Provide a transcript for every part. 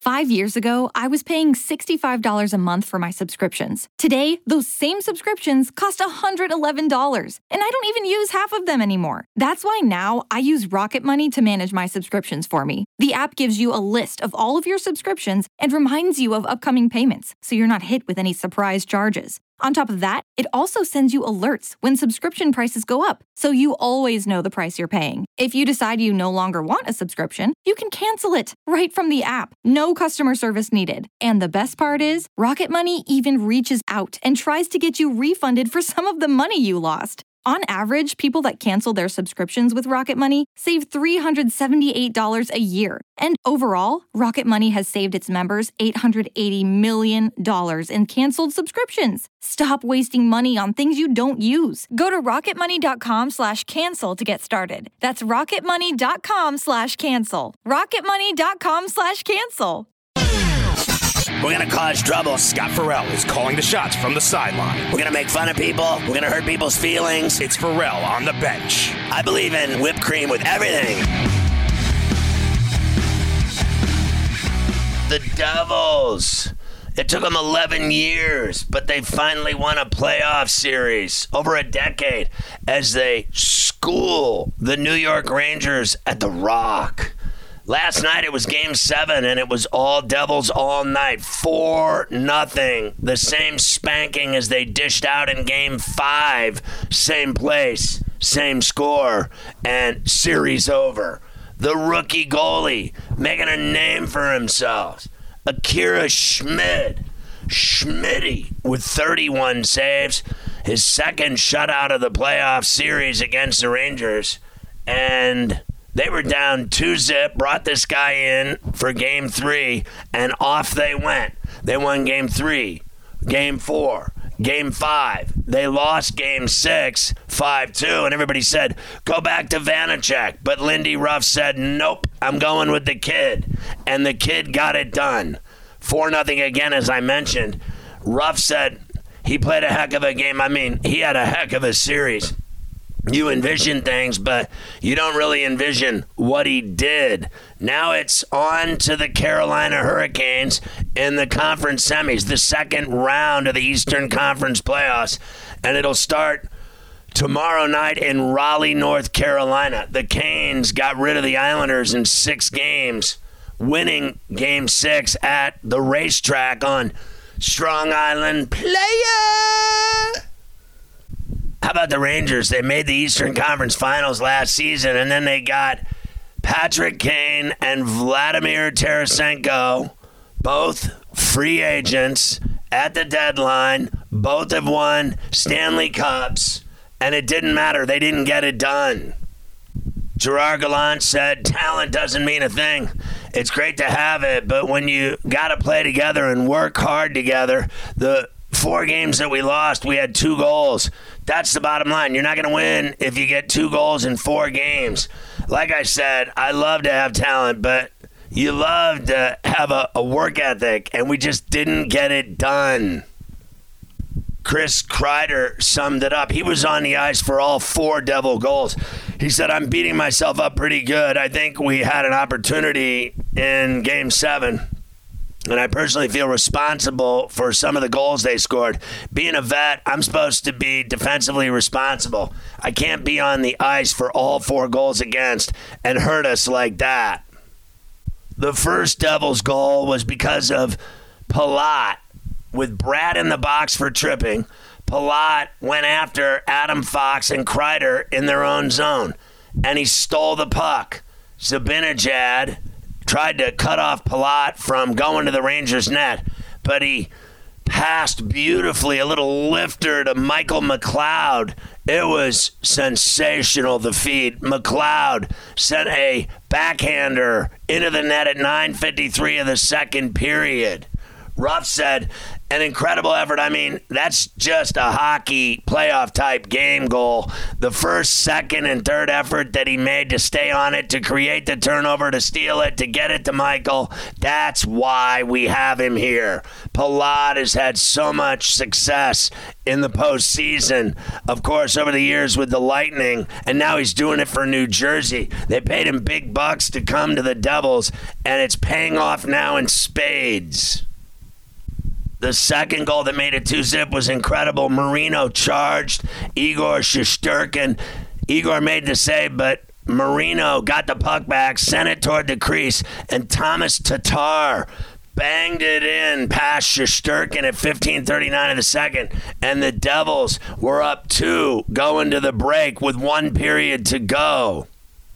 5 years ago, I was paying $65 a month for my subscriptions. Today, those same subscriptions cost $111, and I don't even use half of them anymore. That's why now I use Rocket Money to manage my subscriptions for me. The app gives you a list of all of your subscriptions and reminds you of upcoming payments, so you're not hit with any surprise charges. On top of that, it also sends you alerts when subscription prices go up, so you always know the price you're paying. If you decide you no longer want a subscription, you can cancel it right from the app. No customer service needed. And the best part is, Rocket Money even reaches out and tries to get you refunded for some of the money you lost. On average, people that cancel their subscriptions with Rocket Money save $378 a year. And overall, Rocket Money has saved its members $880 million in canceled subscriptions. Stop wasting money on things you don't use. Go to rocketmoney.com/cancel to get started. That's rocketmoney.com/cancel. rocketmoney.com/cancel. We're going to cause trouble. Scott Farrell is calling the shots from the sideline. We're going to make fun of people. We're going to hurt people's feelings. It's Farrell on the bench. I believe in whipped cream with everything. The Devils. It took them 11 years, but they finally won a playoff series over a decade as they school the New York Rangers at the Rock. Last night it was Game 7, and it was all Devils all night. 4-0. The same spanking as they dished out in Game 5. Same place, same score, and series over. The rookie goalie making a name for himself. Akira Schmid. Schmitty with 31 saves. His second shutout of the playoff series against the Rangers. And they were down 2-0, brought this guy in for Game 3, and off they went. They won Game 3, Game 4, Game 5. They lost Game 6, 5-2, and everybody said, go back to Vanacek. But Lindy Ruff said, nope, I'm going with the kid. And the kid got it done. 4-0 again, as I mentioned. Ruff said he played a heck of a game. I mean, he had a heck of a series. You envision things, but you don't really envision what he did. Now it's on to the Carolina Hurricanes in the conference semis, the second round of the Eastern Conference playoffs, and it'll start tomorrow night in Raleigh, North Carolina. The Canes got rid of the Islanders in 6 games, winning Game 6 at the racetrack on Strong Island. Playa! How about the Rangers? They made the Eastern Conference Finals last season, and then they got Patrick Kane and Vladimir Tarasenko, both free agents at the deadline. Both have won Stanley Cups, and it didn't matter. They didn't get it done. Gerard Gallant said, talent doesn't mean a thing. It's great to have it, but when you got to play together and work hard together, the 4 games that we lost, we had 2 goals. That's the bottom line. You're not going to win if you get 2 goals in 4 games. Like I said, I love to have talent, but you love to have a work ethic, and we just didn't get it done. Chris Kreider summed it up. He was on the ice for all 4 Devil goals. He said, I'm beating myself up pretty good. I think we had an opportunity in Game 7. And I personally feel responsible for some of the goals they scored. Being a vet, I'm supposed to be defensively responsible. I can't be on the ice for all 4 goals against and hurt us like that. The first Devils goal was because of Palat. With Brad in the box for tripping, Palat went after Adam Fox and Kreider in their own zone, and he stole the puck. Zibanejad tried to cut off Palat from going to the Rangers' net, but he passed beautifully, a little lifter to Michael McLeod. It was sensational, the feed. McLeod sent a backhander into the net at 9:53 of the second period. Ruff said, an incredible effort. I mean, that's just a hockey playoff type game goal. The first, second, and third effort that he made to stay on it, to create the turnover, to steal it, to get it to Michael. That's why we have him here. Palat has had so much success in the postseason, of course, over the years with the Lightning, and now he's doing it for New Jersey. They paid him big bucks to come to the Devils, and it's paying off now in spades. The second goal that made it 2-zip was incredible. Marino charged Igor Shesterkin. Igor made the save, but Marino got the puck back, sent it toward the crease, and Thomas Tatar banged it in past Shesterkin at 15:39 of the second, and the Devils were up 2 going to the break with 1 period to go.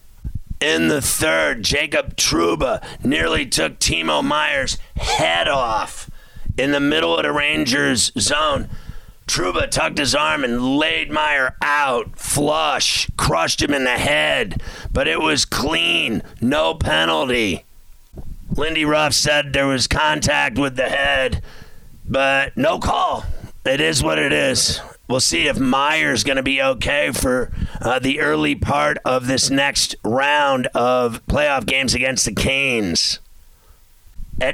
In the third, Jacob Trouba nearly took Timo Meyer's head off. In the middle of the Rangers' zone, Trouba tucked his arm and laid Meyer out, flush, crushed him in the head, but it was clean, no penalty. Lindy Ruff said there was contact with the head, but no call. It is what it is. We'll see if Meyer's going to be okay for the early part of this next round of playoff games against the Canes. At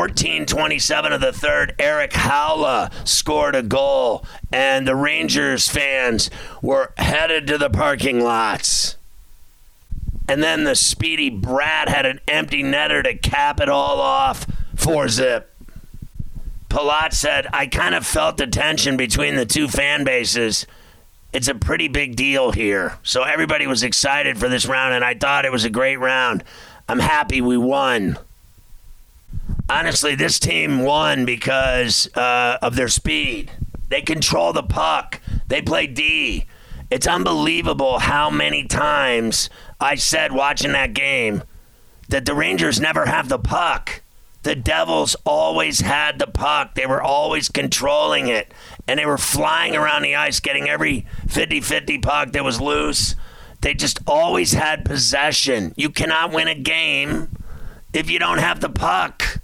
14:27 of the third, Eric Howla scored a goal, and the Rangers fans were headed to the parking lots. And then the speedy Brad had an empty netter to cap it all off, 4-zip. Palat said, I kind of felt the tension between the two fan bases. It's a pretty big deal here. So everybody was excited for this round, and I thought it was a great round. I'm happy we won. Honestly, this team won because of their speed. They control the puck. They play D. It's unbelievable how many times I said watching that game that the Rangers never have the puck. The Devils always had the puck. They were always controlling it. And they were flying around the ice, getting every 50-50 puck that was loose. They just always had possession. You cannot win a game if you don't have the puck.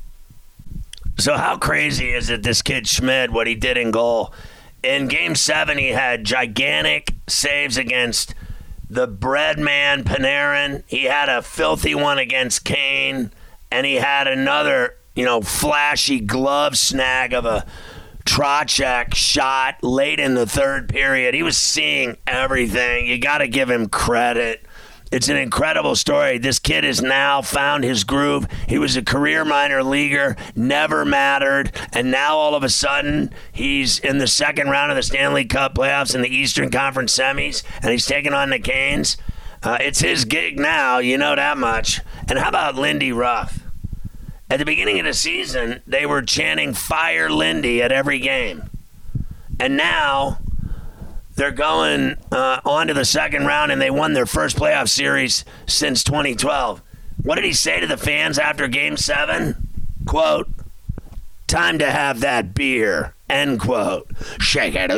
So how crazy is it, this kid Schmidt, what he did in goal? In Game 7, he had gigantic saves against the bread man, Panarin. He had a filthy one against Kane. And he had another, flashy glove snag of a Trocheck shot late in the third period. He was seeing everything. You got to give him credit. It's an incredible story. This kid has now found his groove. He was a career minor leaguer, never mattered, and now all of a sudden he's in the second round of the Stanley Cup playoffs in the Eastern Conference semis, and he's taking on the Canes. It's his gig now, you know that much. And how about Lindy Ruff? At the beginning of the season, they were chanting "Fire Lindy" at every game. And now they're going on to the second round, and they won their first playoff series since 2012. What did he say to the fans after Game 7? Quote, "Time to have that beer," end quote. Shake it.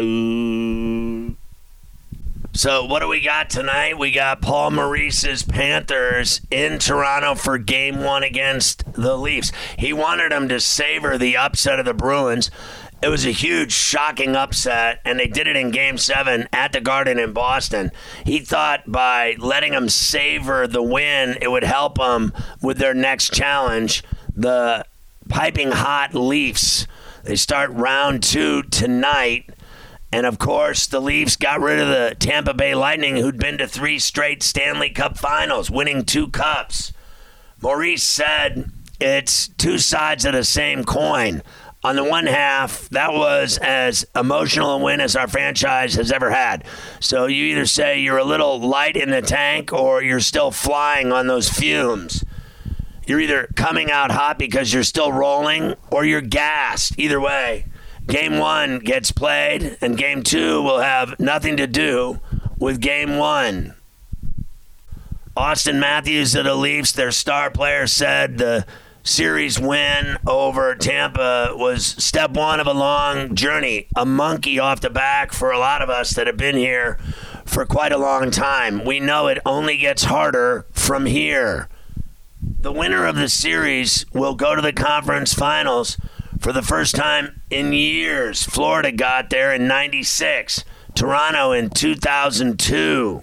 Ooh. So what do we got tonight? We got Paul Maurice's Panthers in Toronto for Game 1 against the Leafs. He wanted them to savor the upset of the Bruins. It was a huge, shocking upset, and they did it in Game 7 at the Garden in Boston. He thought by letting them savor the win, it would help them with their next challenge, the piping hot Leafs. They start round 2 tonight. And, of course, the Leafs got rid of the Tampa Bay Lightning, who'd been to 3 straight Stanley Cup finals, winning 2 cups. Maurice said it's 2 sides of the same coin. On the one half, that was as emotional a win as our franchise has ever had. So you either say you're a little light in the tank or you're still flying on those fumes. You're either coming out hot because you're still rolling or you're gassed. Either way. Game 1 gets played, and Game 2 will have nothing to do with Game 1. Austin Matthews of the Leafs, their star player, said the series win over Tampa was step 1 of a long journey, a monkey off the back for a lot of us that have been here for quite a long time. We know it only gets harder from here. The winner of the series will go to the conference finals For the first time in years, Florida got there in 96, Toronto in 2002.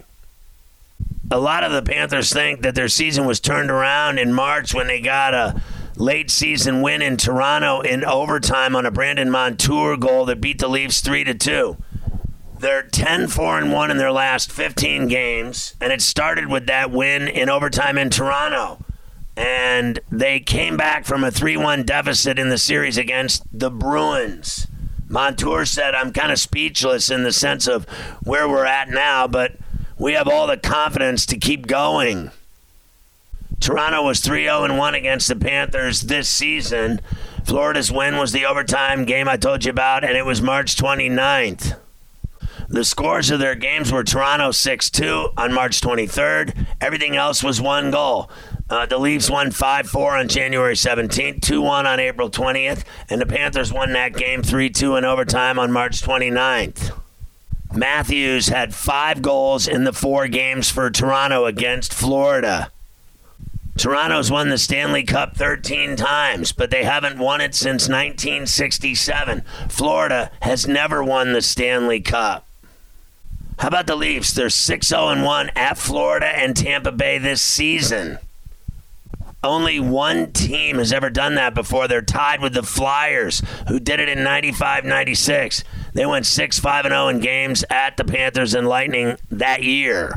A lot of the Panthers think that their season was turned around in March when they got a late season win in Toronto in overtime on a Brandon Montour goal that beat the Leafs 3-2. They're 10-4-1 in their last 15 games, and it started with that win in overtime in Toronto. And they came back from a 3-1 deficit in the series against the Bruins. Montour said, "I'm kind of speechless in the sense of where we're at now, but we have all the confidence to keep going." Toronto was 3-0-1 against the Panthers this season. Florida's win was the overtime game I told you about, and it was March 29th. The scores of their games were Toronto 6-2 on March 23rd. Everything else was one goal. The Leafs won 5-4 on January 17th, 2-1 on April 20th, and the Panthers won that game 3-2 in overtime on March 29th. Matthews had 5 goals in the 4 games for Toronto against Florida. Toronto's won the Stanley Cup 13 times, but they haven't won it since 1967. Florida has never won the Stanley Cup. How about the Leafs? They're 6-0-1 at Florida and Tampa Bay this season. Only one team has ever done that before. They're tied with the Flyers, who did it in 95-96. They went 6-5-0 in games at the Panthers and Lightning that year.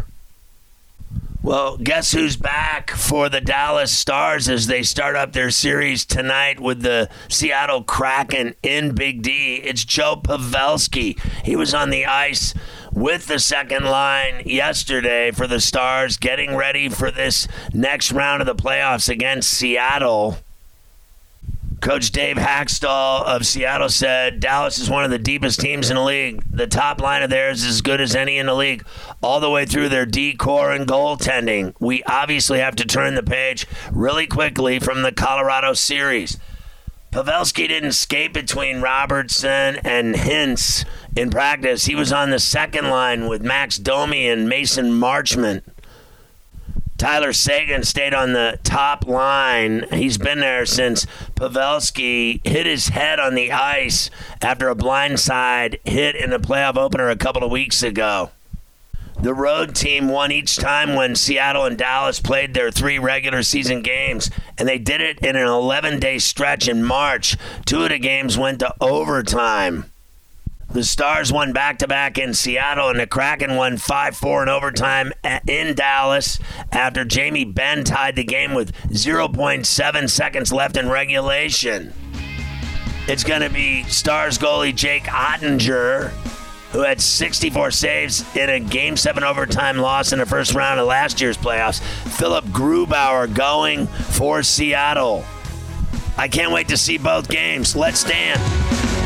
Well, guess who's back for the Dallas Stars as they start up their series tonight with the Seattle Kraken in Big D? It's Joe Pavelski. He was on the ice with the second line yesterday for the Stars, getting ready for this next round of the playoffs against Seattle. Coach Dave Haxtell of Seattle said Dallas is one of the deepest teams in the league. The top line of theirs is as good as any in the league, all the way through their D-core and goaltending. We obviously have to turn the page really quickly from the Colorado series. Pavelski didn't skate between Robertson and Hintz in practice. He was on the second line with Max Domi and Mason Marchment. Tyler Seguin stayed on the top line. He's been there since Pavelski hit his head on the ice after a blindside hit in the playoff opener a couple of weeks ago. The road team won each time when Seattle and Dallas played their 3 regular season games, and they did it in an 11-day stretch in March. 2 of the games went to overtime. The Stars won back-to-back in Seattle, and the Kraken won 5-4 in overtime in Dallas after Jamie Benn tied the game with 0.7 seconds left in regulation. It's going to be Stars goalie Jake Ottinger, who had 64 saves in a Game 7 overtime loss in the first round of last year's playoffs. Philip Grubauer going for Seattle. I can't wait to see both games. Let's stand.